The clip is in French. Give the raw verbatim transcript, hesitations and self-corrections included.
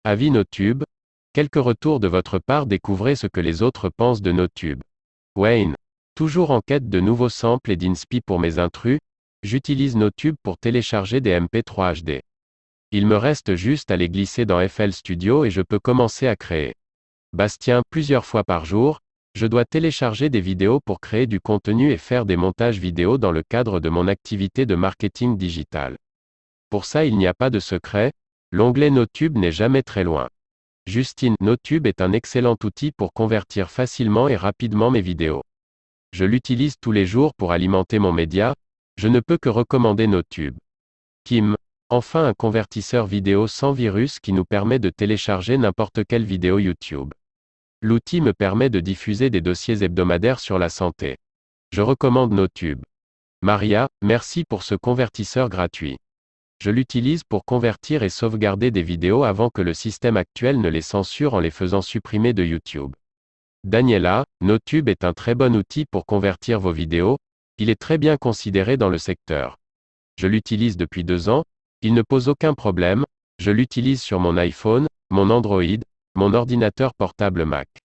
Avis Notube. Quelques retours de votre part, découvrez ce que les autres pensent de Notube. Wayne. Toujours en quête de nouveaux samples et d'inspi pour mes intrus, j'utilise Notube pour télécharger des M P trois H D. Il me reste juste à les glisser dans F L Studio et je peux commencer à créer. Bastien, plusieurs fois par jour, je dois télécharger des vidéos pour créer du contenu et faire des montages vidéo dans le cadre de mon activité de marketing digital. Pour ça, il n'y a pas de secret, l'onglet Notube n'est jamais très loin. Justine, Notube est un excellent outil pour convertir facilement et rapidement mes vidéos. Je l'utilise tous les jours pour alimenter mon média, je ne peux que recommander Notube. Kim, enfin un convertisseur vidéo sans virus qui nous permet de télécharger n'importe quelle vidéo YouTube. L'outil me permet de diffuser des dossiers hebdomadaires sur la santé. Je recommande Notube. Maria, merci pour ce convertisseur gratuit. Je l'utilise pour convertir et sauvegarder des vidéos avant que le système actuel ne les censure en les faisant supprimer de YouTube. Daniela, Notube est un très bon outil pour convertir vos vidéos, il est très bien considéré dans le secteur. Je l'utilise depuis deux ans, il ne pose aucun problème, je l'utilise sur mon iPhone, mon Android, mon ordinateur portable Mac.